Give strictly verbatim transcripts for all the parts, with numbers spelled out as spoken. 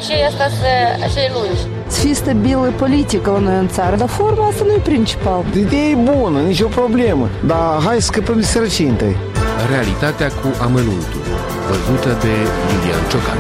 și asta să și lungi. Să fie stabilă politică la noi în țară, dar forma asta nu e principal. Ideea e bună, nicio problemă, dar hai să scăpăm de sărăcie întâi. Realitatea cu amănuntul, văzută de Lilian Ciocan.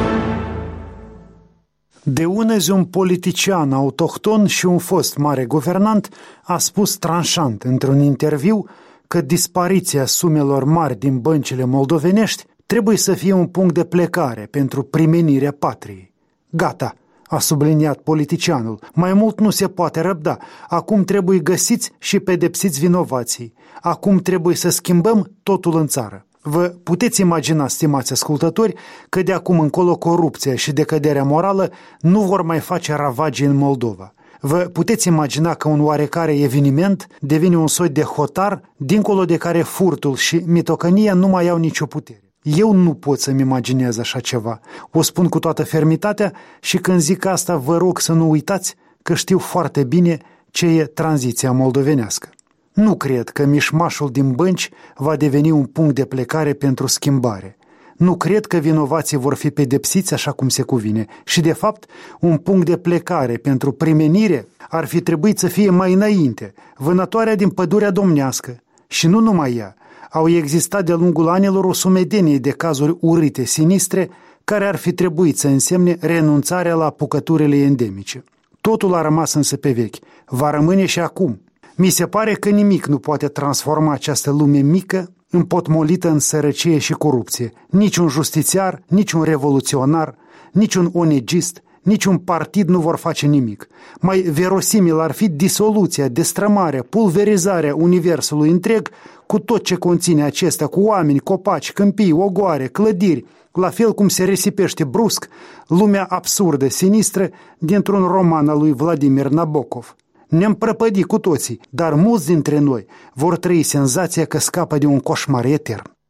De unezi un politician autohton și un fost mare guvernant a spus tranșant într-un interviu că dispariția sumelor mari din băncile moldovenești trebuie să fie un punct de plecare pentru primenirea patriei. Gata, a subliniat politicianul, mai mult nu se poate răbda. Acum trebuie găsiți și pedepsiți vinovații. Acum trebuie să schimbăm totul în țară. Vă puteți imagina, stimați ascultători, că de acum încolo corupția și decăderea morală nu vor mai face ravagii în Moldova. Vă puteți imagina că un oarecare eveniment devine un soi de hotar, dincolo de care furtul și mitocănia nu mai au nicio putere. Eu nu pot să-mi imaginez așa ceva. O spun cu toată fermitatea și când zic asta vă rog să nu uitați că știu foarte bine ce e tranziția moldovenească. Nu cred că mișmașul din bănci va deveni un punct de plecare pentru schimbare. Nu cred că vinovații vor fi pedepsiți așa cum se cuvine. Și de fapt, un punct de plecare pentru primenire ar fi trebuit să fie mai înainte, vânătoarea din pădurea domnească. Și nu numai ea. Au existat de-a lungul anilor o sumedenie de cazuri urâte, sinistre, care ar fi trebuit să însemne renunțarea la apucăturile endemice. Totul a rămas însă pe vechi. Va rămâne și acum. Mi se pare că nimic nu poate transforma această lume mică, împotmolită în sărăcie și corupție. Niciun justițiar, niciun revoluționar, niciun onegist, niciun partid nu vor face nimic. Mai verosimil ar fi disoluția, destrămarea, pulverizarea universului întreg cu tot ce conține acesta, cu oameni, copaci, câmpii, ogoare, clădiri, la fel cum se risipește brusc lumea absurdă, sinistră dintr-un roman al lui Vladimir Nabokov. Ne-am prăpădit cu toții, dar mulți dintre noi vor trăi senzația că scapă de un coșmar etern.